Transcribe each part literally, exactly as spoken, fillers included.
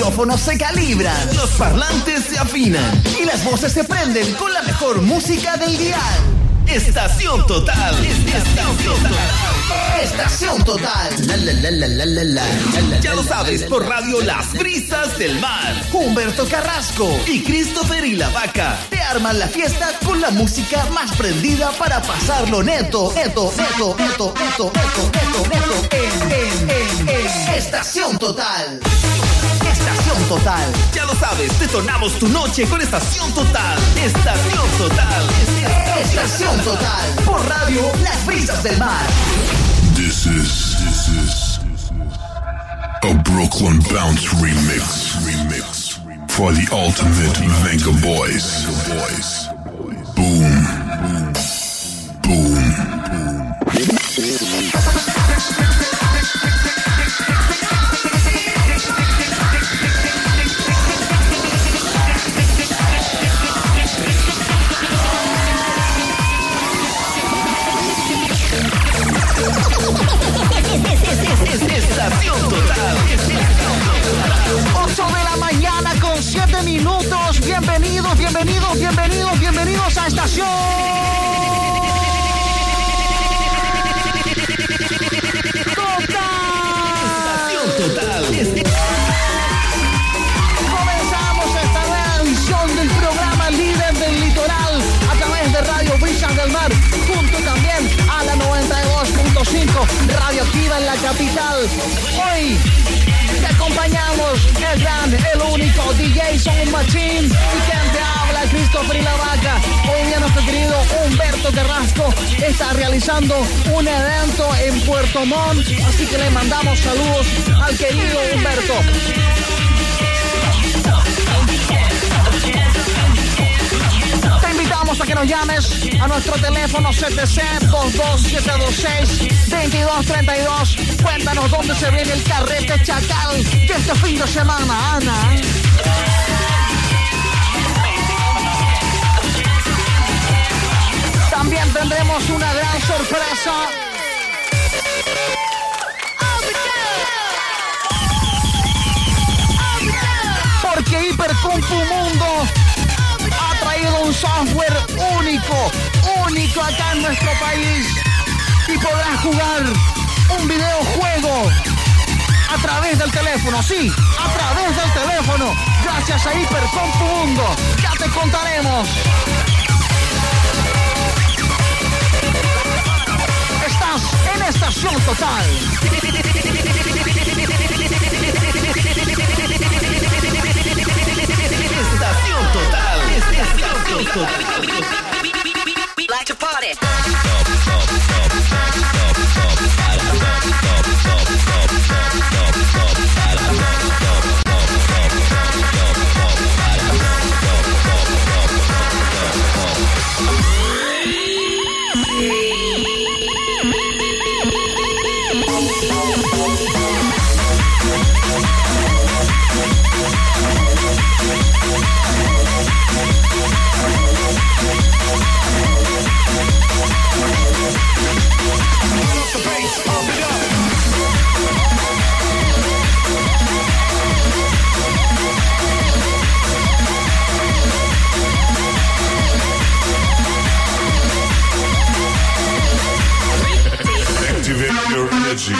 micrófonos se calibran, los parlantes se afinan y las voces se prenden con la mejor música del dial. Estación Total. Estación Total. Estación Total. La, la, la, la, la, la, la, ya lo sabes, por radio Las Brisas del Mar. Humberto Carrasco y Christopher y la Vaca te arman la fiesta con la música más prendida para pasarlo neto, neto, neto, neto, neto, neto, neto, neto, en, en, en, en Estación Total. Estación Total. Ya lo sabes, detonamos tu noche con Estación Total. Estación Total. Estación Total. Por radio Las Brisas del Mar. This is, this is a Brooklyn Bounce remix. Remix for the ultimate Venga Boys. Boom. Boom. Estación Total. ocho de la mañana con siete minutos. Bienvenidos, bienvenidos, bienvenidos, bienvenidos a Estación Total. Estación Total. Comenzamos esta nueva edición del programa líder del litoral a través de Radio Brisas del Mar, junto también a la noventa y dos punto cinco Radioactiva en la capital. Hoy te acompañamos el gran, el único D J Sound Machine y quien te habla, Christopher y la Vaca. Hoy día nuestro querido Humberto Carrasco está realizando un evento en Puerto Montt, así que le mandamos saludos al querido Humberto. Te invitamos a que nos llames a nuestro teléfono siete cero dos dos siete dos seis dos dos tres dos. Cuéntanos dónde se viene el carrete Chacal de este fin de semana, Ana. También tendremos una gran sorpresa. Porque Hipercompu Mundo ha traído un software único, único acá en nuestro país. Y podrás jugar un videojuego a través del teléfono, sí, a través del teléfono, gracias a Hipercompu Mundo. Ya te contaremos. Estás en Estación Total. Estación Total. Estación Total. Like to party. Activate your energy.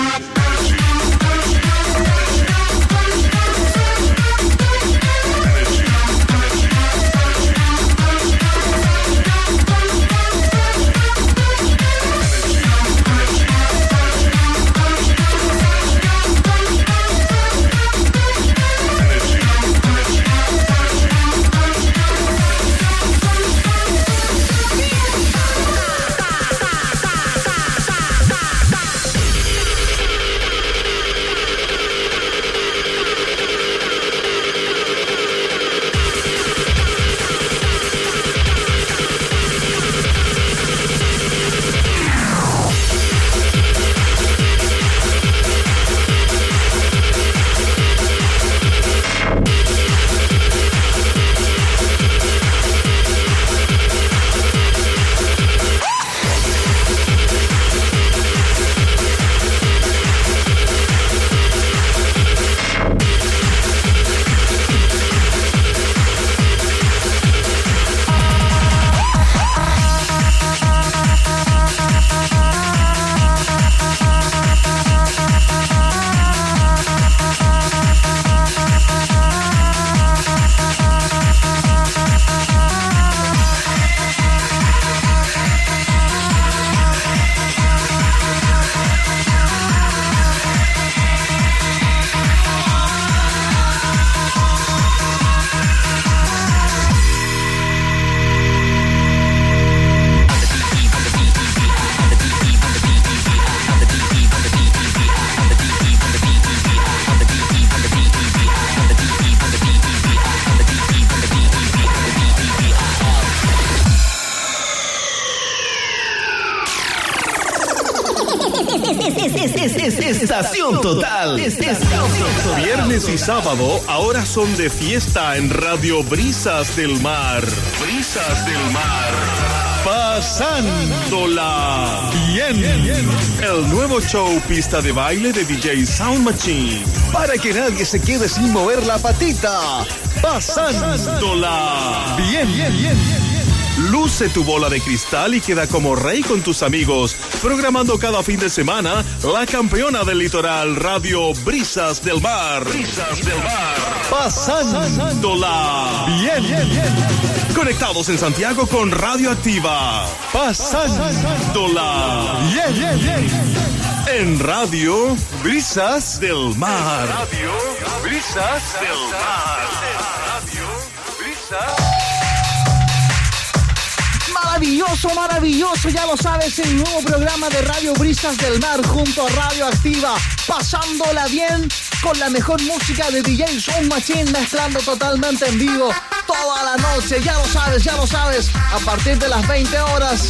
Estación Total. Estación Total. Viernes y sábado ahora son de fiesta en Radio Brisas del Mar. Brisas del Mar. Pasándola bien. El nuevo show Pista de Baile de D J Sound Machine. Para que nadie se quede sin mover la patita. Pasándola bien, bien, bien. Luce tu bola de cristal y queda como rey con tus amigos, programando cada fin de semana la campeona del litoral, Radio Brisas del Mar. Brisas del Mar. Pasándola bien, bien, bien. Conectados en Santiago con Radio Activa. Pasándola bien, bien, bien. En Radio Brisas del Mar. Radio Brisas del Mar. Radio Brisas. Maravilloso, maravilloso, ya lo sabes, el nuevo programa de Radio Brisas del Mar junto a Radio Activa, pasándola bien con la mejor música de D J Sound Machine, mezclando totalmente en vivo toda la noche, ya lo sabes, ya lo sabes, a partir de las veinte horas.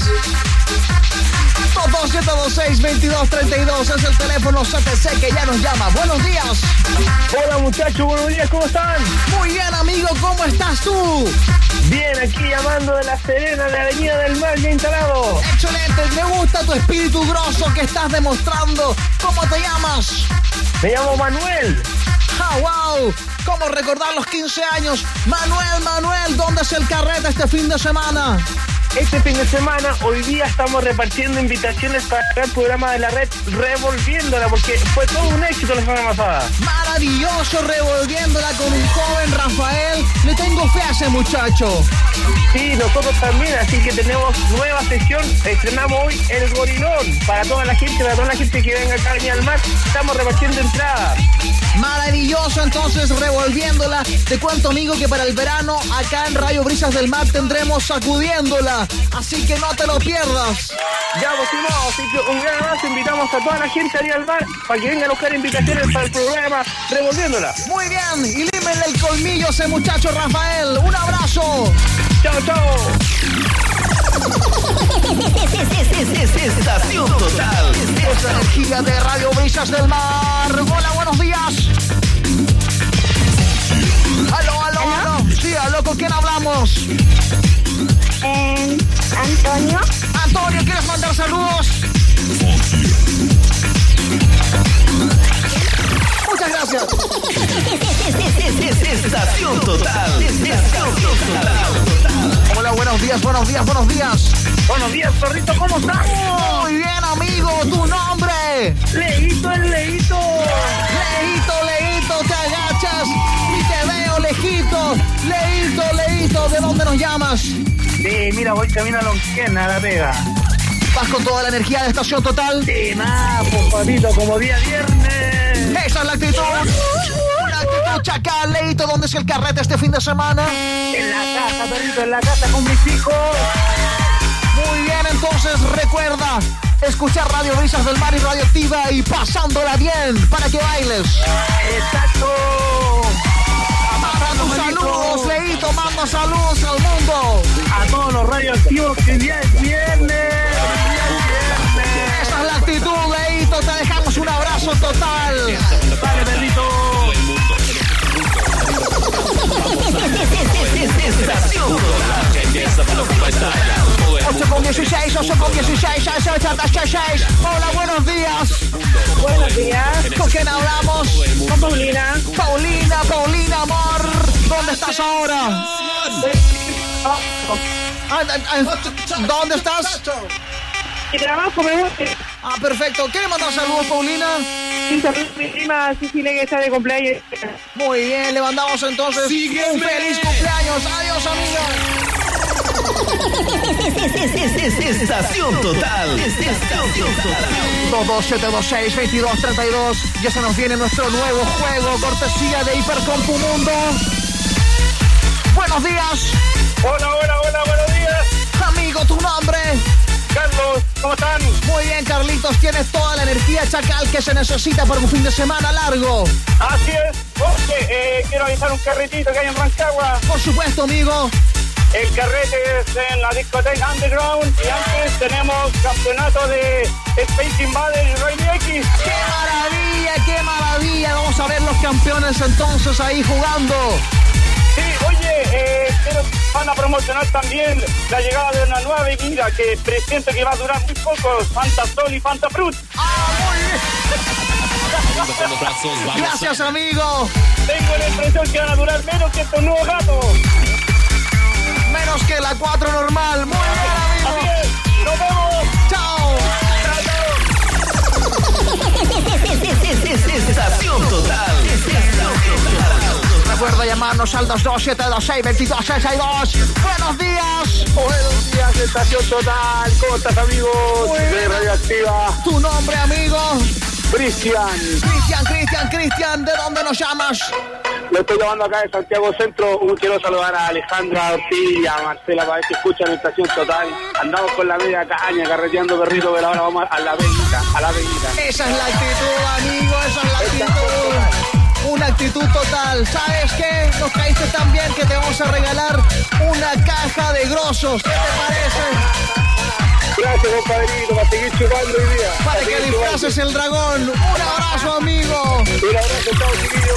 dos siete dos seis, veintidós treinta y dos es el teléfono C T C que ya nos llama. Buenos días. Hola muchachos, buenos días, ¿cómo están? Muy bien, amigo, ¿cómo estás tú? Bien, aquí llamando de La Serena, de Avenida del Mar, ya instalado. Excelente, me gusta tu espíritu grosso que estás demostrando. ¿Cómo te llamas? Me llamo Manuel. ¡Ah, wow! ¿Cómo recordar los quince años? Manuel, Manuel, ¿dónde es el carrete este fin de semana? Este fin de semana, hoy día estamos repartiendo invitaciones para el programa de la red Revolviéndola, porque fue todo un éxito la semana pasada. Maravilloso, Revolviéndola con un joven Rafael. Le tengo fe a ese muchacho. Sí, nosotros también, así que tenemos nueva sesión. Estrenamos hoy El Gorilón. Para toda la gente, para toda la gente que venga acá a Avenida al Mar, estamos repartiendo entradas. Maravilloso, entonces, Revolviéndola. Te cuento, amigo, que para el verano, acá en Radio Brisas del Mar, tendremos Sacudiéndola. Así que no te lo pierdas. Ya, pues, no, así que un gran abrazo. Invitamos a toda la gente a ir al bar para que vengan a buscar invitaciones para el programa Revolviéndola. Muy bien, y límenle el colmillo a ese muchacho Rafael. Un abrazo. Chao, chao. Estación Total. Es la energía de Radio Brisas del Mar. Hola, buenos días. Aló, aló, aló. Sí, aló, ¿con quién hablamos? Eh, Antonio. Antonio, ¿quieres mandar saludos? Muchas gracias. Estación Total. Estación Total. Hola, buenos días, buenos días, buenos días. Buenos días, perrito, ¿cómo estás? Muy bien, amigo, ¿tu nombre? Leito, el Leito. Leito, Leito, te agachas y te veo lejito. Leito, Leito, ¿de dónde nos llamas? Sí, mira, voy camino a Lonquena, a La Vega. ¿Vas con toda la energía de Estación Total? Sí, nada, pues, papito, como día viernes. Esa es la actitud. Una actitud chacal, Leito, ¿dónde es el carrete este fin de semana? En la casa, perrito, en la casa con mis hijos. Muy bien, entonces recuerda escuchar Radio Brisas del Mar y Radio Activa y pasándola bien para que bailes. Exacto. Manda tus saludos, Leito, manda saludos al mundo. A todos los radioactivos que día es viernes. Día es viernes. Esa es la actitud, Leito, te dejamos un abrazo total. Vale, perrito. Estación Total. ocho con dieciséis, ocho con dieciséis, seis ochenta y seis. Hola, buenos días. Buenos días. ¿Con quién hablamos? Con Paulina. Paulina, Paulina, amor. ¿Dónde estás ahora? Ah, ah, ah, ¿Dónde estás? Mi trabajo me gusta. Ah, perfecto. ¿Quieres mandar saludos, Paulina? Mi prima Cecilia que está de cumpleaños. Muy bien, le mandamos entonces un feliz cumpleaños. Adiós, amiga. Estación Total. Estación Total. dos dos siete dos seis, veintidós treinta y dos. Ya se nos viene nuestro nuevo juego, cortesía de Hipercompu Mundo. Buenos días. Hola, hola, hola, buenos días. Amigo, tu nombre. Carlos, ¿cómo están? Muy bien, Carlitos, tienes toda la energía chacal que se necesita para un fin de semana largo. Así es. Oye, eh, quiero avisar un carretito que hay en Rancagua. Por supuesto, amigo. el carrete es en la discoteca Underground y antes tenemos campeonato de Space Invader y Rally X. ¡Qué maravilla, qué maravilla! Vamos a ver los campeones entonces ahí jugando. Sí, oye, eh, pero van a promocionar también la llegada de una nueva bebida que presiento que va a durar muy poco, Fanta Sol y Fanta Fruit. ¡Ah, muy bien! Gracias, amigo. Tengo la impresión que van a durar menos que estos nuevos gatos. Menos que la cuatro normal. Muy bien, amigo. Así es. Nos vemos. Chao. Estación Total. Recuerda llamarnos al dos dos siete dos seis dos dos seis dos. Buenos días. Buenos días, Estación Total. ¿Cómo estás, amigos? De Radioactiva. ¿Tu nombre, amigo? Cristian. Cristian, Cristian, Cristian. ¿De dónde nos llamas? Lo estoy llamando acá de Santiago Centro. Quiero saludar a Alejandra Ortiz y a Marcela para ver si escuchan Estación Total. Andamos con la media caña, carreteando perrito, pero ahora vamos a la veguita, a la veguita. Esa es la actitud, amigo, esa es la actitud. Una actitud total. ¿Sabes qué? Nos caíste tan bien que te vamos a regalar una caja de grosos. ¿Qué te parece? Gracias, compadrito, para seguir chupando hoy día. Para que disfraces el dragón. Un abrazo, amigo. Un abrazo, chao, chiquillos.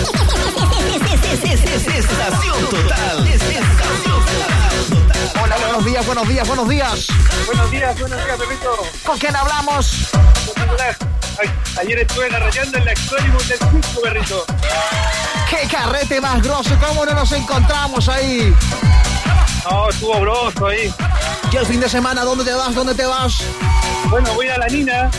Estación Total. Estación Total. Hola, buenos días, buenos días, buenos días. Buenos días, buenos días, Pepito. ¿Con quién hablamos? Ayer estuve carreteando en la Excalibur del Cusco, perrito. ¡Qué carrete más grosso! ¿Cómo no nos encontramos ahí? No, estuvo broso ahí. ¿Y el fin de semana dónde te vas? ¿Dónde te vas? Bueno, voy a la Nina.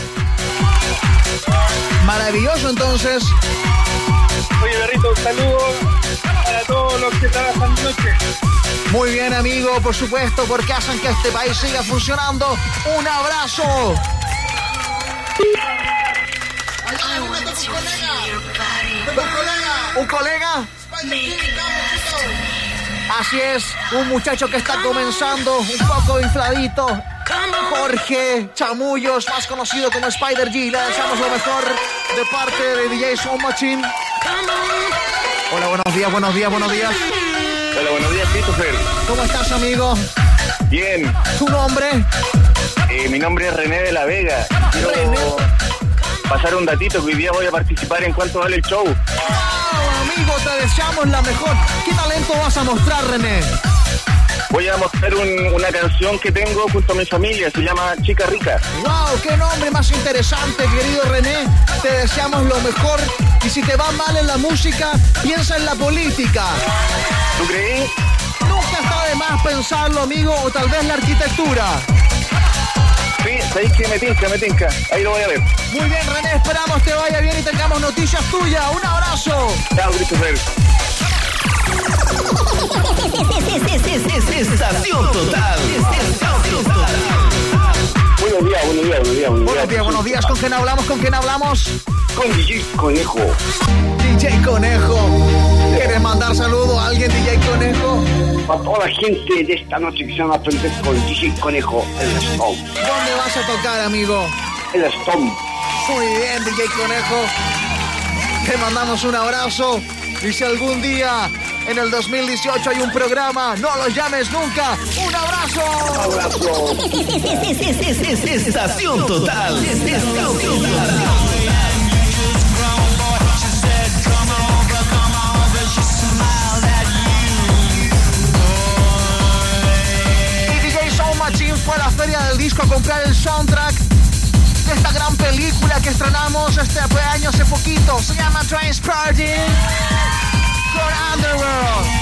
Maravilloso, entonces. Oye, perrito, un saludo para todos los que trabajan de noche. Muy bien, amigo, por supuesto, porque hacen que este país siga funcionando. ¡Un abrazo! ¿Un colega? Así es, un muchacho que está comenzando, un poco infladito. Jorge Chamullos, más conocido como Spider G. Le deseamos lo mejor de parte de D J Sound Machine. Hola, buenos días, buenos días, buenos días. Hola, buenos días, Christopher. ¿Cómo estás, amigo? Bien. ¿Tu nombre? Eh, mi nombre es René de la Vega. Quiero René. pasar un datito que hoy día voy a participar en Cuánto Vale el Show. ¡Wow, amigo! Te deseamos la mejor. ¿Qué talento vas a mostrar, René? Voy a mostrar un, una canción que tengo junto a mi familia, se llama Chica Rica. ¡Wow! ¡Qué nombre más interesante, querido René! Te deseamos lo mejor. Y si te va mal en la música, piensa en la política. ¿Tú creí? Nunca está de más pensarlo, amigo, o tal vez la arquitectura. Sí, sabéis que me tinca, me tinca. Ahí lo voy a ver. Muy bien, René, esperamos te vaya bien y tengamos noticias tuyas. ¡Un abrazo! Chao, Christopher. Estación Total. Estación Total. Buenos días, buenos días, buenos días. Buenos días, buenos días. ¿Con quién hablamos? ¿Con quién hablamos? Con D J Conejo. D J Conejo. ¿Quieres mandar saludo a alguien, D J Conejo? Para toda la gente de esta noche que se van a aprender con D J Conejo, el Stone. ¿Dónde vas a tocar, amigo? El Stone. Muy bien, D J Conejo. Te mandamos un abrazo. Y si algún día en el dos mil dieciocho hay un programa, no los llames nunca. ¡Un abrazo! Un abrazo. Estación Total. Estación Total. Y D J Sound Machine fue a la feria del disco a comprar el soundtrack de esta gran película que estrenamos este año hace poquito. Se llama Transporting for Underworld.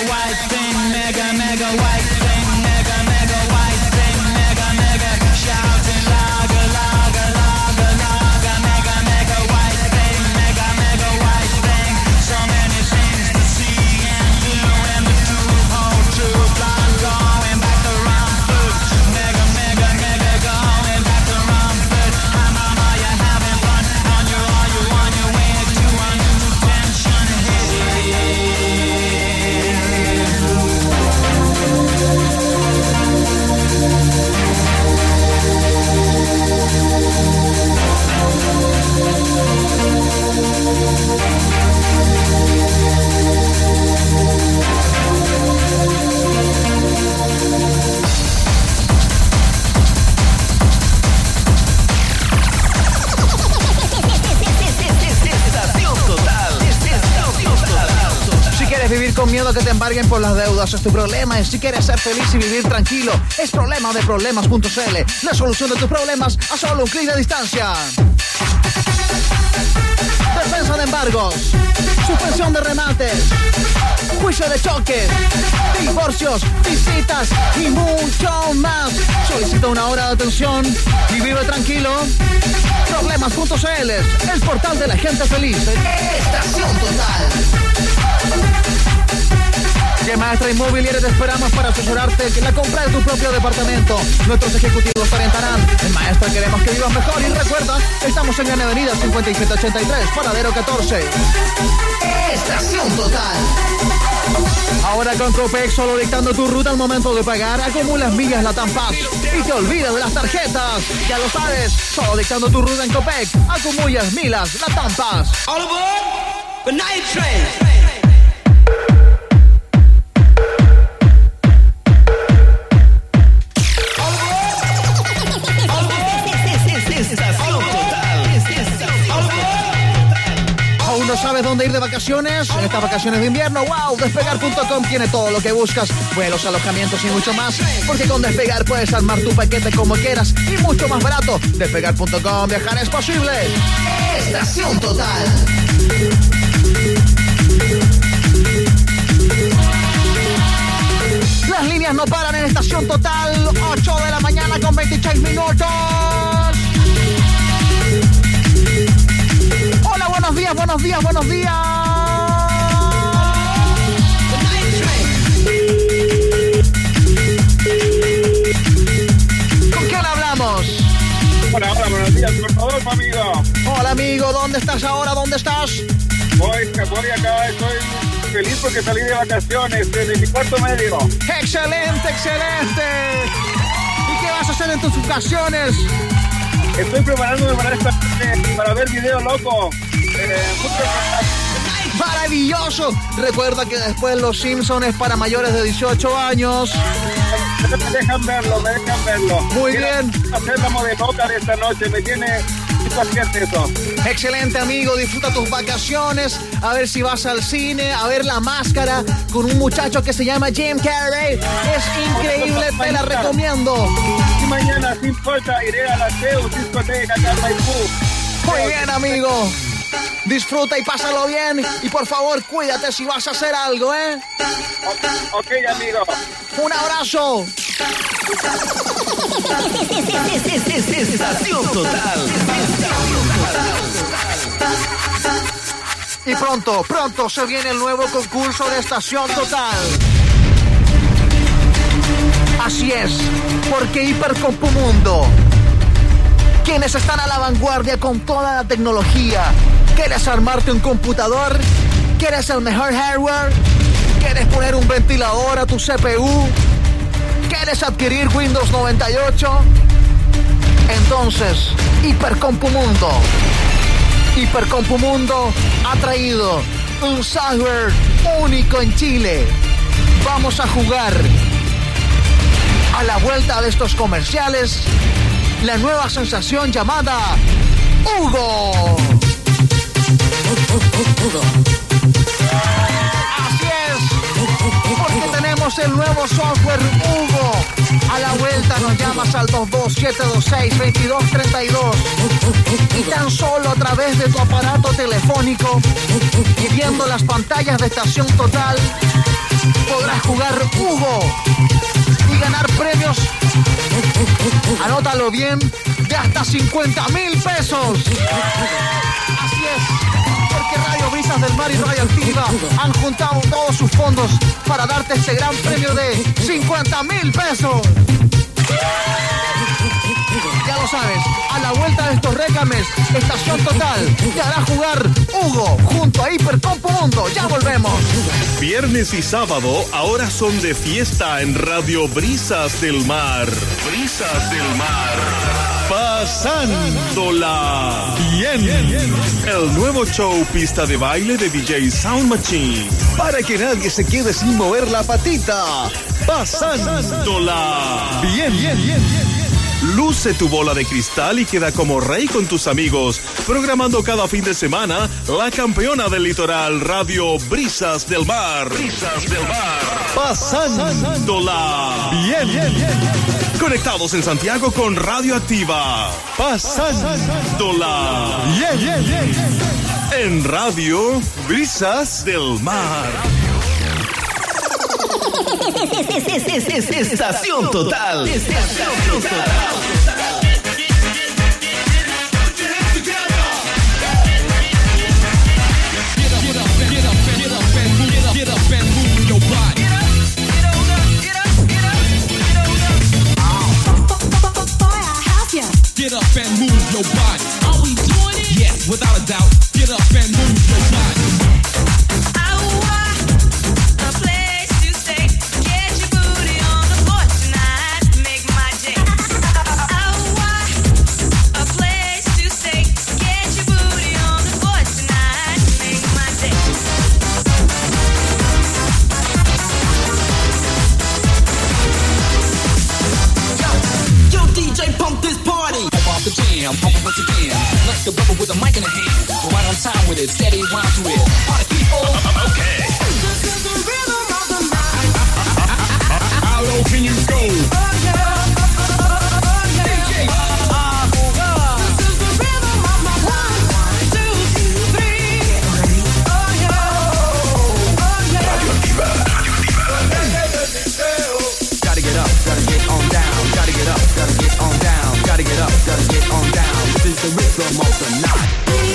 white thing, mega, mega white thing, mega, mega white thing, mega, mega shouting lager, lager, lager, lager, mega, mega white thing, mega, mega white thing. So many things to see and do, and the truth hold true. Blind going back around food, mega, mega, mega going back around food. Hi mama, you having fun? On your, are you on your way to a new tension? Vivir con miedo a que te embarguen por las deudas es tu problema. Y si quieres ser feliz y vivir tranquilo, es problema de problemas punto c l. La solución de tus problemas a solo un clic de distancia. Defensa de embargos, suspensión de remates, juicio de choques, divorcios, visitas y mucho más. Solicita una hora de atención y vive tranquilo. problemas punto c l, el portal de la gente feliz. Estación Total. Que Maestra Inmobiliaria te esperamos para asesorarte en la compra de tu propio departamento. Nuestros ejecutivos te orientarán. En Maestra queremos que vivas mejor. Y recuerda, estamos en Gran Avenida cincuenta y siete ochenta y tres, Paradero catorce. Estación Total. Ahora con Copec, solo dictando tu ruta al momento de pagar, acumulas millas Latam Pass y te olvidas de las tarjetas. Ya lo sabes, solo dictando tu ruta en Copec, acumulas millas Latam Pass. All aboard the night train. ¿Aún no sabes dónde ir de vacaciones? En estas vacaciones de invierno, wow, Despegar punto com tiene todo lo que buscas. Vuelos, alojamientos y mucho más. Porque con Despegar puedes armar tu paquete como quieras y mucho más barato. Despegar punto com, viajar es posible. Estación Total. Las líneas no paran en Estación Total. ocho de la mañana con veintiséis minutos. Hola, buenos días, buenos días, buenos días. ¿Con quién hablamos? Hola, hola, buenos días, por favor, amigo. Hola, amigo, ¿dónde estás ahora? ¿Dónde estás? Voy, voy acá, estoy feliz porque salí de vacaciones desde mi cuarto medio. ¡Excelente, excelente! ¿Y qué vas a hacer en tus vacaciones? Estoy preparándome para esta para ver video loco. Eh, ¡Maravilloso! Recuerda que después Los Simpsons es para mayores de dieciocho años. Me dejan verlo, me dejan verlo. Muy bien. Hacer la modeloca de esta noche, me tiene impaciente eso. Excelente, amigo, disfruta tus vacaciones. A ver si vas al cine, a ver La Máscara con un muchacho que se llama Jim Carrey. Es increíble, te la recomiendo. Y mañana, sin falta, iré a la Zeus discoteca acá en Maipú. Muy bien, amigo. Disfruta y pásalo bien. Y por favor, cuídate si vas a hacer algo, ¿eh? Ok, okay, amigo. Un abrazo. Estación Total. Y pronto, pronto se viene el nuevo concurso de Estación Total. Así es, porque Hipercompumundo, quienes están a la vanguardia con toda la tecnología. ¿Quieres armarte un computador? ¿Quieres el mejor hardware? ¿Quieres poner un ventilador a tu C P U? ¿Quieres adquirir Windows noventa y ocho? Entonces, Hipercompumundo. Hipercompumundo ha traído un software único en Chile. Vamos a jugar a la vuelta de estos comerciales la nueva sensación llamada Hugo. Así es, porque tenemos el nuevo software Hugo. A la vuelta nos llamas al dos dos siete dos seis, dos dos tres dos y tan solo a través de tu aparato telefónico y viendo las pantallas de Estación Total podrás podrás jugar Hugo y ganar premios, anótalo bien, de hasta cincuenta mil pesos. Así es, porque Radio Brisas del Mar y Radio Activa han juntado todos sus fondos para darte este gran premio de cincuenta mil pesos. Ya lo sabes, a la vuelta de estos récames, Estación Total te hará jugar Hugo junto a Hipercompu Mundo. Ya volvemos. Viernes y sábado ahora son de fiesta en Radio Brisas del Mar. Brisas del Mar. Pasándola bien. El nuevo show Pista de Baile de D J Sound Machine. Para que nadie se quede sin mover la patita. Pasándola bien, bien, bien, bien. Luce tu bola de cristal y queda como rey con tus amigos, programando cada fin de semana la campeona del litoral, Radio Brisas del Mar. Brisas del Mar. Pasándola bien, bien, bien. Conectados en Santiago con Radio Activa. Pasándola bien, bien, bien. En Radio Brisas del Mar. Estación Total. Estación Total. Get up and move your body. Are we doing it? Yes, without a doubt. Get up and move your body. I want a place to stay. Get your booty on the floor tonight. Make my day. I want a place to stay. Get your booty on the floor tonight. Make my day. Yo, D J, pump this party. Pump off the jam, pump it once again. Let's go brother with a mic in the hand. Go right on time with it, steady round to it. Party people. Okay. This is the rhythm of the night. How low can you go? Oh yeah, oh yeah. D J, this is the rhythm of my one, two, three. Oh yeah, oh yeah. Gotta get up, gotta get on down. Gotta get up, gotta get on down. Gotta get up, gotta get on down. This is the rhythm of the night.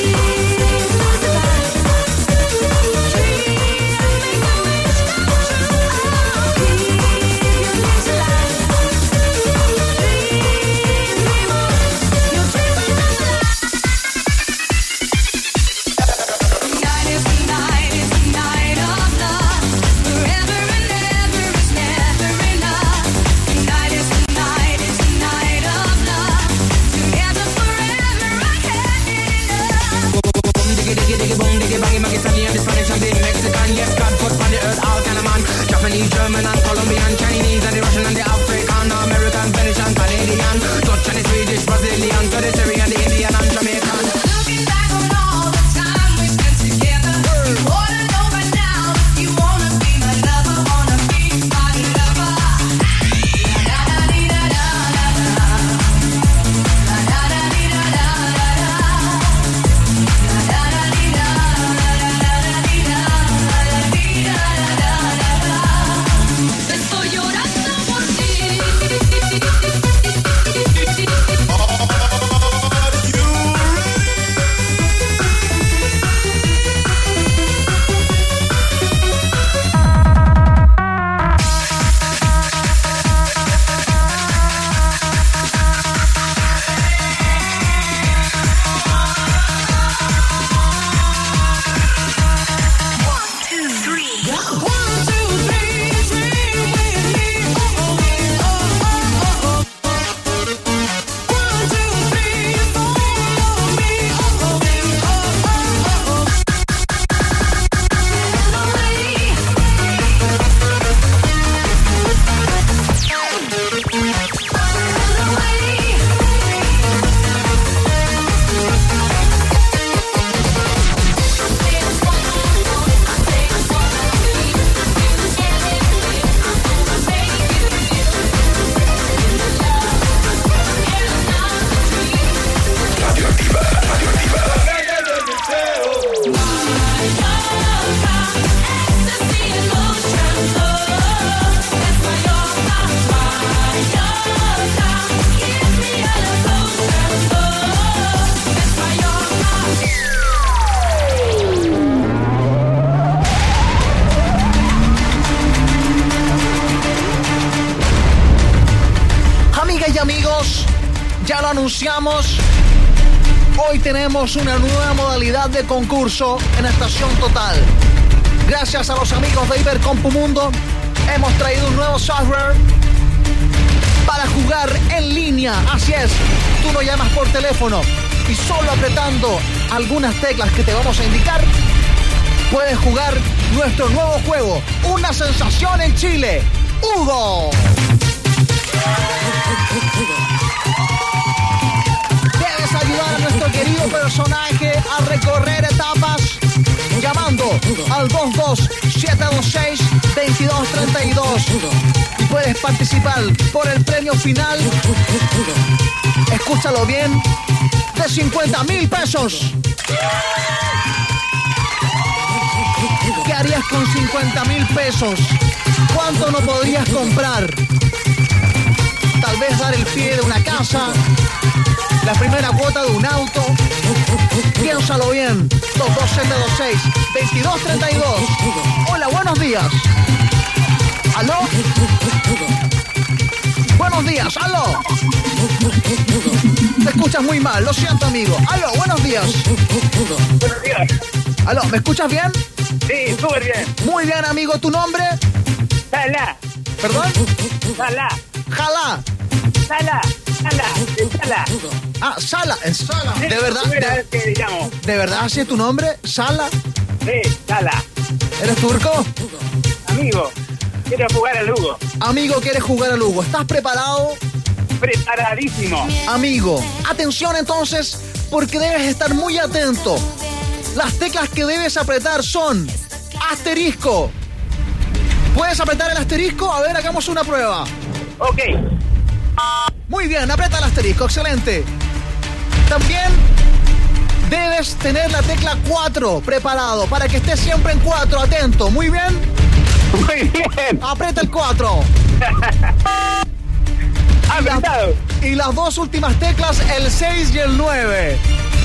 German and Colombian, Chinese and the Russian and the African, American, Spanish and Canadian, Dutch and the Swedish, Brazilian, to the Syrian, the Indian and Jamaican. Looking back on all the time we spent together, you ought to know by now if you wanna be my lover, wanna be my lover. La da da dee da da da da, la da da dee da da da da, la da da dee da da da da dee da da dee da da da da. Ya lo anunciamos. Hoy tenemos una nueva modalidad de concurso en Estación Total. Gracias a los amigos de Ibercompumundo, hemos traído un nuevo software para jugar en línea. Así es, tú lo llamas por teléfono y solo apretando algunas teclas que te vamos a indicar, puedes jugar nuestro nuevo juego, una sensación en Chile, Hugo. Debes ayudar a nuestro querido personaje a recorrer etapas llamando al dos dos siete dos seis dos dos tres dos y puedes participar por el premio final, escúchalo bien, de cincuenta mil pesos. ¿Qué harías con cincuenta mil pesos? ¿Cuánto no podrías comprar? Tal vez dar el pie de una casa, la primera cuota de un auto. Piénsalo bien. dos dos siete dos seis dos dos tres dos. Hola, buenos días. ¿Aló? Buenos días, aló. Te escuchas muy mal, lo siento, amigo. Aló, buenos días. Buenos días. Aló, ¿me escuchas bien? Sí, súper bien. Muy bien, amigo. ¿Tu nombre? Sala. ¿Perdón? Sala. Jalá. Sala. Sala. Sala. Ah, Sala. Es Sala. ¿De verdad? Primera vez De, que llamo. ¿De verdad así es tu nombre? ¿Sala? Sí, Sala. ¿Eres turco? Amigo, quiero jugar al Hugo. Amigo, ¿quieres jugar al Hugo? ¿Estás preparado? Preparadísimo. Amigo, atención entonces, porque debes estar muy atento. Las teclas que debes apretar son asterisco. ¿Puedes apretar el asterisco? A ver, hagamos una prueba. Ok. Muy bien, aprieta el asterisco, excelente. También debes tener la tecla cuatro preparado para que estés siempre en cuatro, atento. Muy bien. Muy bien. Aprieta el cuatro. Apretado. Y las dos últimas teclas, el seis y el nueve.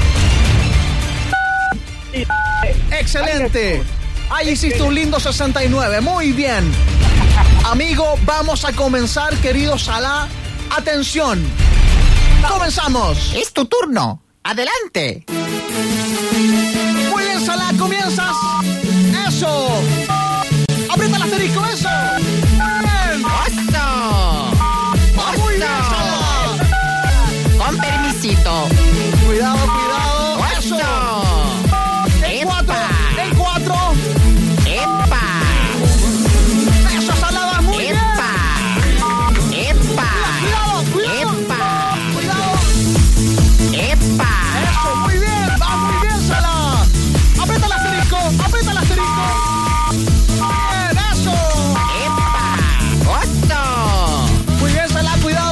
Excelente. Ahí hiciste un lindo sesenta y nueve. Muy bien. Amigo, vamos a comenzar, querido Salah. Atención. Comenzamos. Es tu turno. Adelante. Muy bien, Salah, comienzas. Eso. Aprieta el asterisco, eso. Bien. ¡Oso! Muy bien, Salah. Con permisito. Cuidado, cuidado. Eso. En cuatro. En cuatro. ¡Epa! Eso, Salah, vas muy bien. ¡Epa! Cuidado, cuidado. ¡Epa! Cuidado. ¡Epa! Eso, muy bien. Vas muy bien, Salah. Aprieta el asterisco. Aprieta el asterisco. Bien, eso. ¡Epa! ¡Oso! Muy bien, Salah, cuidado.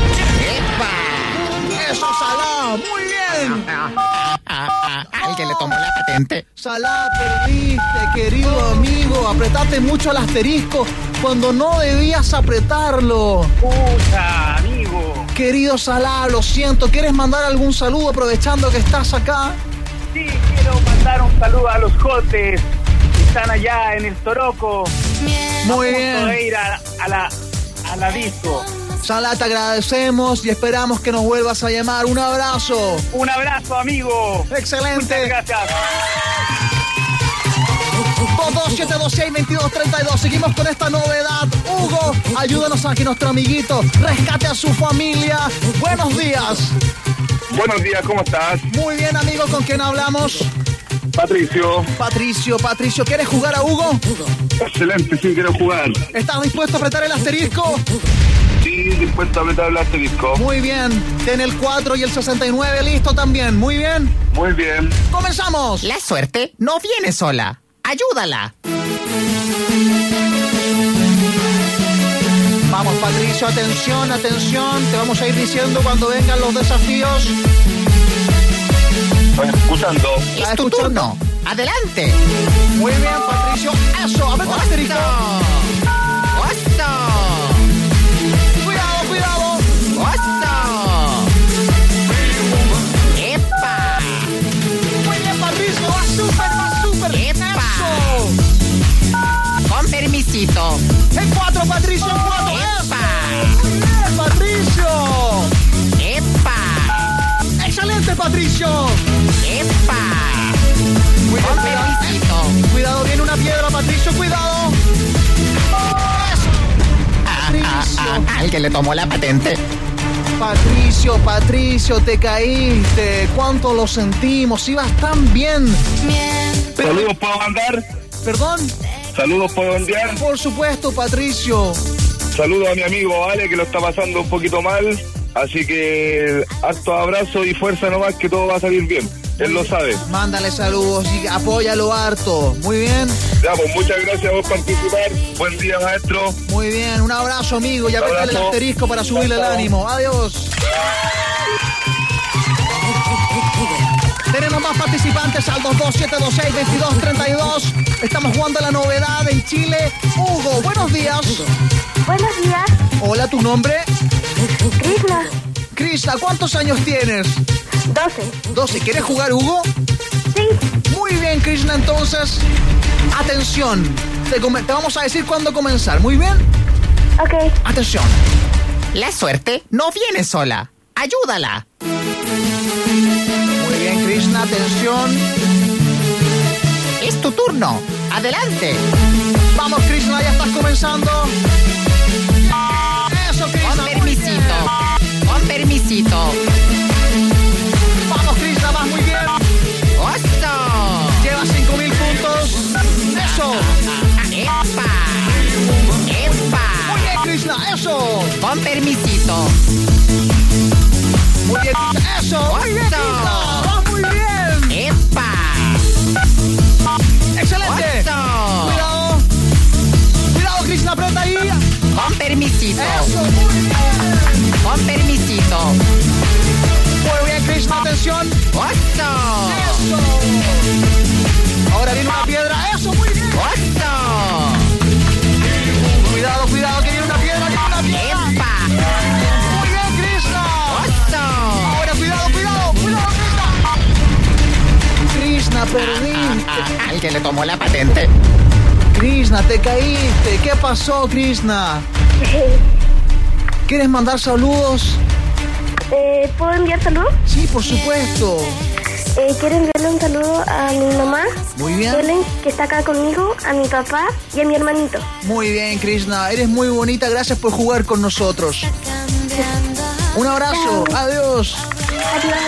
¡Epa! Eso, Salah. Muy bien. Alguien le tomó la patente. Salah, perdiste, querido amigo. Apretaste mucho el asterisco cuando no debías apretarlo. Puta, amigo. Querido Salah, lo siento. ¿Quieres mandar algún saludo aprovechando que estás acá? Sí, quiero mandar un saludo a los jotes que están allá en el Toroco. Muy a punto bien. de ir a, a la a la disco. Salah, te agradecemos y esperamos que nos vuelvas a llamar. Un abrazo. Un abrazo, amigo. Excelente. Muchas gracias. dos dos siete dos seis dos dos tres dos. Seguimos con esta novedad. Hugo, ayúdanos a que nuestro amiguito rescate a su familia. Buenos días. Buenos días, ¿cómo estás? Muy bien, amigo. ¿Con quién hablamos? Patricio. Patricio, Patricio, ¿quieres jugar a Hugo? Excelente, sí, quiero jugar. ¿Estás dispuesto a apretar el asterisco? Sí, dispuesto a apretar el asterisco. Muy bien. Ten el cuatro y el sesenta y nueve listo también. Muy bien. Muy bien. ¡Comenzamos! La suerte no viene sola. Ayúdala. Vamos, Patricio, atención, atención. Te vamos a ir diciendo cuando vengan los desafíos. Estoy escuchando. Es tu turno. Adelante. Muy bien, Patricio. Eso, aprieta el asterisco. ¡Oso! Cuidado, cuidado. ¡Oso! ¡Epa! Muy bien, Patricio. Va súper, va súper. ¡Epa! Eso. Con permisito. En cuatro, Patricio, en cuatro. ¡Epa! Eso. Muy bien, Patricio. ¡Epa! al que le tomó la patente. Patricio, Patricio, te caíste. ¿Cuánto lo sentimos? Ibas tan bien. Saludos, ¿puedo mandar? ¿Perdón? Saludos, ¿puedo enviar? Por supuesto, Patricio. Saludos a mi amigo Ale, que lo está pasando un poquito mal. Así que harto abrazo y fuerza nomás, que todo va a salir bien. Él lo sabe. Mándale saludos y apóyalo harto. Muy bien. Ya, pues muchas gracias por participar. Buen día, maestro. Muy bien. Un abrazo, amigo. Ya apretale el asterisco para subirle el ánimo. Adiós. Tenemos más participantes al dos dos siete dos seis dos dos tres dos. Estamos jugando la novedad en Chile. Hugo, buenos días. Buenos días. Hola, ¿tu nombre? Krishna. Krishna, ¿cuántos años tienes? doce. doce. ¿Quieres jugar, Hugo? Sí. Muy bien, Krishna, entonces. Atención. Te, come- te vamos a decir cuándo comenzar. ¿Muy bien? Ok. Atención. La suerte no viene sola. Ayúdala. Muy bien, Krishna, atención. Es tu turno. Adelante. Vamos, Krishna, ya estás comenzando. Eso, Krishna. Con muy permisito. bien. Con permisito. Vamos, Krishna, vas muy bien. ¡Oso! Llevas cinco mil puntos. Eso. ¡Epa! ¡Epa! Muy bien, Krishna, eso. Con permisito. Muy bien, Krishna, eso. Muy bien, Krishna. Vas muy bien. ¡Epa! Excelente. ¡Oso! Cuidado. Cuidado, Krishna, aprieta ahí. Con permisito. Eso, muy bien. Con permisito. Muy bien, Krishna, atención. ¡Oso! Eso. Ahora viene una piedra. Eso, muy bien. ¡Oso! Cuidado, cuidado, que viene una piedra, viene una piedra. ¡Epa! Muy bien, Krishna. ¡Oso! Ahora, cuidado, cuidado, cuidado, Krishna. Krishna, perdiste. Ah, al que le tomó la patente. Krishna, te caíste. ¿Qué pasó, Krishna? ¿Quieres mandar saludos? Eh, ¿Puedo enviar saludos? Sí, por supuesto. Eh, quiero enviarle un saludo a mi mamá, Muy bien. Helen, que está acá conmigo, a mi papá y a mi hermanito. Muy bien, Krishna. Eres muy bonita. Gracias por jugar con nosotros. Un abrazo. Adiós. Adiós.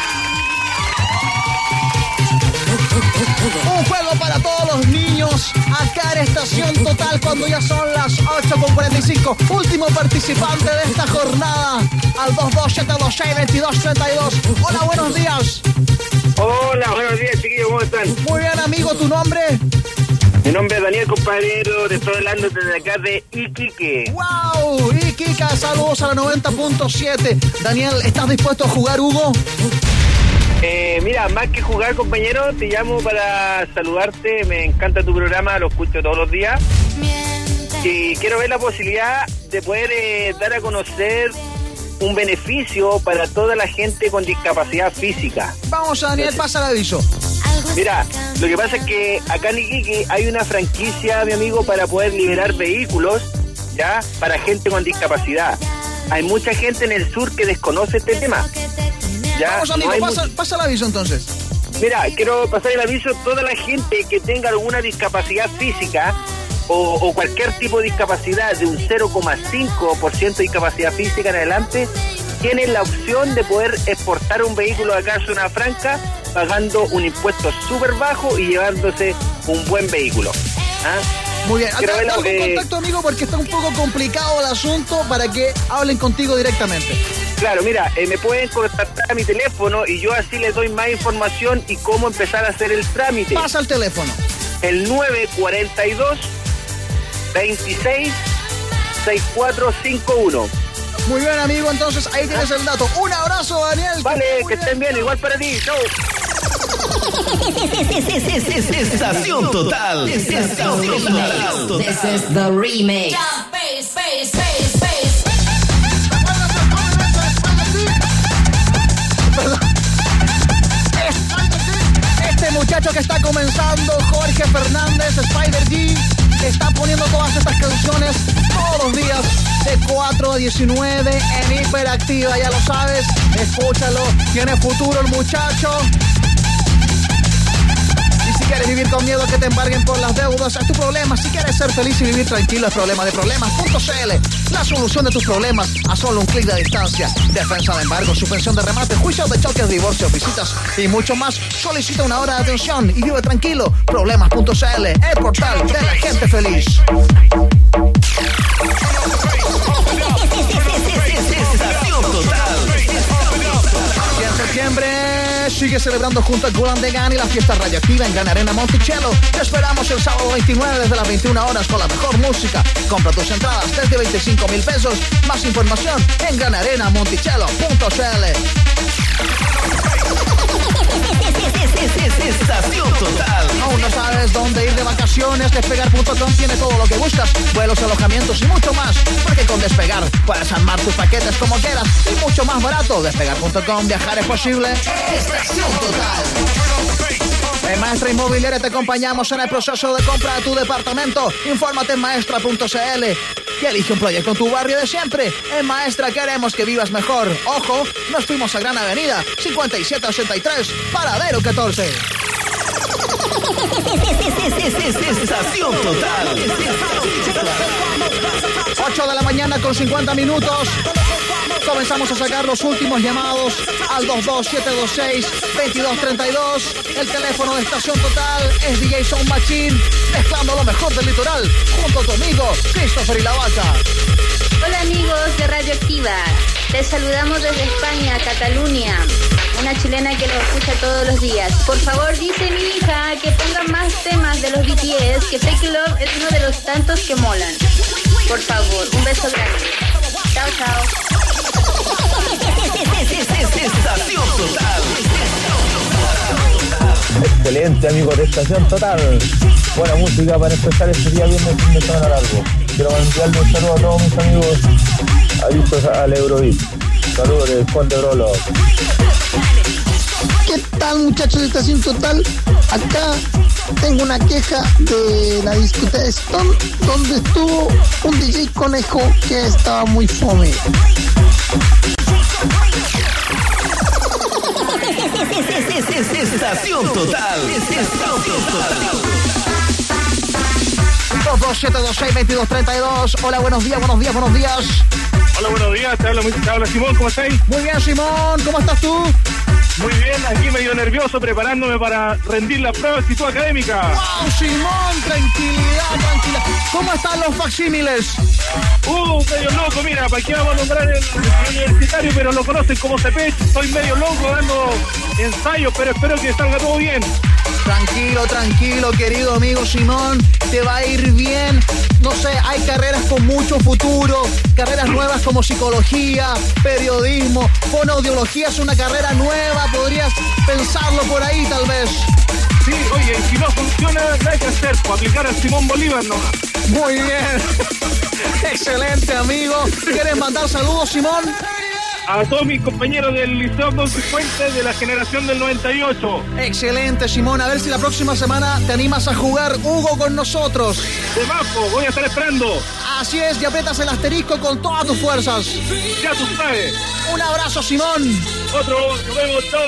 Un juego para todos los niños. Acá en Estación Total cuando ya son las ocho con cuarenta y cinco. Último participante de esta jornada. Al dos dos siete dos seis dos dos tres dos. Hola, buenos días. Hola, buenos días, chiquillos, ¿cómo están? Muy bien, amigo. ¿Tu nombre? Mi nombre es Daniel, compañero, te estoy hablando desde acá de Iquique. ¡Wow! Y Kika, saludos a la noventa punto siete. Daniel, ¿estás dispuesto a jugar, Hugo? Eh, mira, más que jugar, compañero, te llamo para saludarte. Me encanta tu programa, lo escucho todos los días. Y quiero ver la posibilidad de poder eh, dar a conocer un beneficio para toda la gente con discapacidad física. Vamos, Daniel, pasa el aviso. Mira, lo que pasa es que acá en Iquique hay una franquicia, mi amigo, para poder liberar vehículos, ya, para gente con discapacidad. Hay mucha gente en el sur que desconoce este tema. Ya, Vamos, amigo, no hay pasa, mu- pasa el aviso entonces. Mira, quiero pasar el aviso a toda la gente que tenga alguna discapacidad física o, o cualquier tipo de discapacidad de un cero coma cinco por ciento de discapacidad física en adelante, tienen la opción de poder exportar un vehículo de acá a Zona Franca pagando un impuesto súper bajo y llevándose un buen vehículo. ¿Ah? Muy bien. Quiero Acá verlo, estamos en eh, contacto, amigo, porque está un poco complicado el asunto para que hablen contigo directamente. Claro, mira, eh, me pueden contactar a mi teléfono y yo así les doy más información y cómo empezar a hacer el trámite. Pasa el teléfono. El nueve cuatro dos, veintiséis, sesenta y cuatro cincuenta y uno. Muy bien, amigo, entonces ahí tienes el dato. Un abrazo, Daniel. Vale, Muy que estén bien, igual para ti. Chau. Estación Total. Estación Total. This is the remix. Este muchacho que está comenzando, Jorge Fernández, Spider G, que está poniendo todas estas canciones todos los días de cuatro a diecinueve en Hiperactiva, ya lo sabes, escúchalo, tiene futuro el muchacho. Y si ¿Quieres vivir con miedo que te embarguen por las deudas? Es tu problema. Si quieres ser feliz y vivir tranquilo, es problema de problemas punto c l. La solución de tus problemas a solo un clic de distancia. Defensa de embargo, suspensión de remate, juicio de choques, divorcio, visitas y mucho más. Solicita una hora de atención y vive tranquilo. problemas punto c l, el portal de la gente feliz. Estación Total. Y en septiembre sigue celebrando junto a Gulan de Gani la fiesta radioactiva en Gran Arena Monticello. Te esperamos el sábado veintinueve desde las veintiuna horas con la mejor música. Compra tus entradas desde veinticinco mil pesos. Más información en gran arena monticello punto c l. Estación Total. ¿Aún no sabes dónde ir de vacaciones? Despegar punto com tiene todo lo que buscas. Vuelos, alojamientos y mucho más. Porque con Despegar puedes armar tus paquetes como quieras y mucho más barato. Despegar punto com, viajar es posible. Estación Total. En Maestra Inmobiliaria te acompañamos en el proceso de compra de tu departamento. Infórmate en maestra punto c l y elige un proyecto en tu barrio de siempre. En Maestra queremos que vivas mejor. Ojo, nos fuimos a Gran Avenida cincuenta y siete ochenta y tres, Paradero catorce. Estación Total. ocho de la mañana con cincuenta minutos. Comenzamos a sacar los últimos llamados al dos dos siete dos seis dos dos tres dos. El teléfono de Estación Total es D J Sound Machine, mezclando lo mejor del litoral, junto a tu amigo Christopher y la Vaca. Hola amigos de Radioactiva, les saludamos desde España, Cataluña, una chilena que nos escucha todos los días. Por favor, dice mi hija que pongan más temas de los B T S, que Fake Love es uno de los tantos que molan. Por favor, un beso grande. Chao, chao. Estación Total. Excelente, amigos de Estación Total. Buena música para empezar este día viernes fin de semana largo. Quiero mandarle un saludo a todos mis amigos adictos al Eurobeat. Saludos de Juan de Brolo. ¿Qué tal, muchachos de Estación Total? Acá tengo una queja de la discoteca Stone, donde estuvo un D J Conejo que estaba muy fome. Estación Total. Estación Total. dos dos siete dos seis dos dos tres dos. Hola, buenos días, buenos días, buenos días. Hola, buenos días, te habla, te habla Simón, ¿cómo estáis? Muy bien, Simón, ¿cómo estás tú? Muy bien, aquí medio nervioso, preparándome para rendir la prueba de actitud académica. ¡Wow, Simón! Tranquilidad, tranquilidad. ¿Cómo están los facsímiles? Uh, medio loco, mira, para qué vamos a nombrar el, el universitario, pero lo conocen como Cepech. Estoy medio loco dando ensayos, pero espero que salga todo bien. Tranquilo, tranquilo, querido amigo Simón, te va a ir bien. No sé, hay carreras con mucho futuro, carreras nuevas como psicología, periodismo, fonoaudiología es una carrera nueva, podrías pensarlo por ahí tal vez. Sí, oye, si no funciona, no hay que hacer, pues aplicar al Simón Bolívar nomás. Muy bien. Excelente, amigo. ¿Quieres mandar saludos, Simón? A todos mis compañeros del Liceo Don Cifuentes de la generación del noventa y ocho. Excelente, Simón. A ver si la próxima semana te animas a jugar Hugo con nosotros. De bajo, voy a estar esperando. Así es, y aprietas el asterisco con todas tus fuerzas. Ya tú sabes. Un abrazo, Simón. Otro, nos vemos, chao.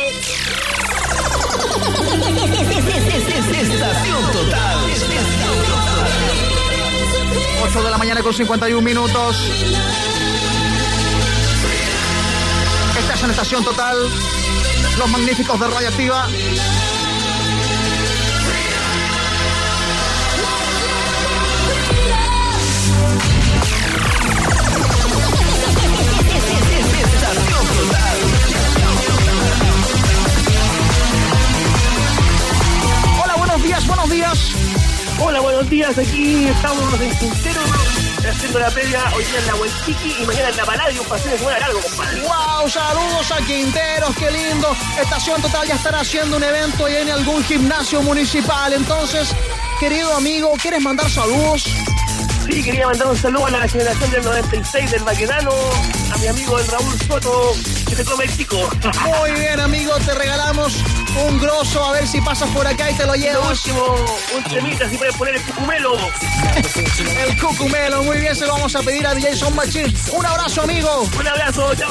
Estación Total. ocho de la mañana con cincuenta y un minutos. Estás en Estación Total. Los magníficos de Radioactiva. Hola, buenos días, buenos días. Hola, buenos días. Aquí estamos en Quintero haciendo la previa hoy día en la Huaychiqui y mañana en la Palladium para hacer un largo, compadre. ¡Wow! Saludos a Quinteros, qué lindo. Estación Total ya estará haciendo un evento ahí en algún gimnasio municipal. Entonces, querido amigo, ¿quieres mandar saludos? Sí, quería mandar un saludo a la generación del noventa y seis del Baquedano, a mi amigo el Raúl Soto, que se come el pico. Muy bien, amigo, te regalamos Un grosso, a ver si pasas por acá y te lo Lo llevas. último, un temita, si puedes poner el cucumelo. El cucumelo, muy bien, se lo vamos a pedir a D J Sound Machine. Un abrazo, amigo. Un abrazo, chao.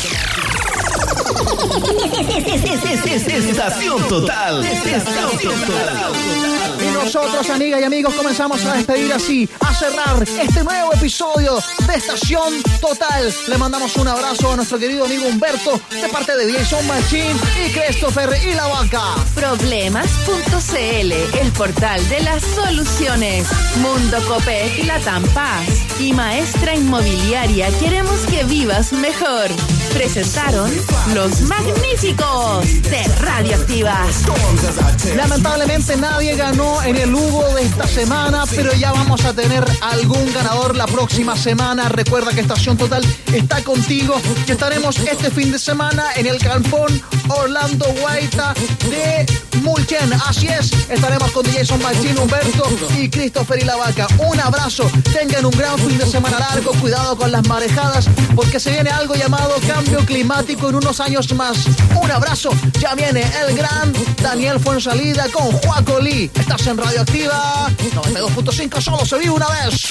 Estación Total. Estación Total. Y nosotros, amigas y amigos, comenzamos a despedir así, a cerrar este nuevo episodio de Estación Total. Le mandamos un abrazo a nuestro querido amigo Humberto, de parte de D J Sound Machine y Christopher y la vaca. Problemas punto c l, el portal de las soluciones. Mundo Copec, Latam Paz y Maestra Inmobiliaria, queremos que vivas mejor. Presentaron Los Magníficos de Radioactiva. Lamentablemente nadie ganó en el Hugo de esta semana, pero ya vamos a tener algún ganador la próxima semana. Recuerda que Estación Total está contigo y estaremos este fin de semana en el Campón Orlando Guaita de Mulchen. Así es, estaremos con D J Sound Machine, Humberto y Christopher y la vaca. Un abrazo, tengan un gran fin de semana largo, cuidado con las marejadas, porque se viene algo llamado cambio climático en unos años más. Un abrazo, ya viene el gran Daniel Fuensalida con Juaco Lee. Estás en Radioactiva noventa y dos punto cinco, solo se vive una vez.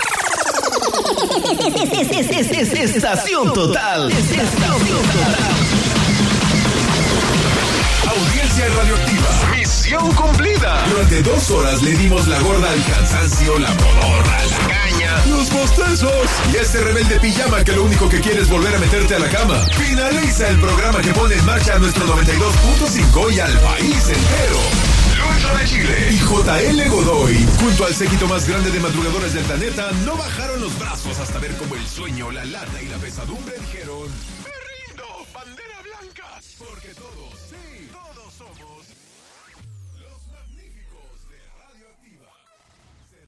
Estación Total. Estación Total. Audiencia radioactiva. Misión cumplida. Durante dos horas le dimos la gorda al cansancio, la modorra, la caña, los bostezos y ese rebelde pijama que lo único que quiere es volver a meterte a la cama. Finaliza el programa que pone en marcha a nuestro noventa y dos punto cinco y al país entero. Lucho de Chile y J L Godoy, junto al séquito más grande de madrugadores del planeta, no bajaron los brazos hasta ver cómo el sueño, la lata y la pesadumbre dijeron...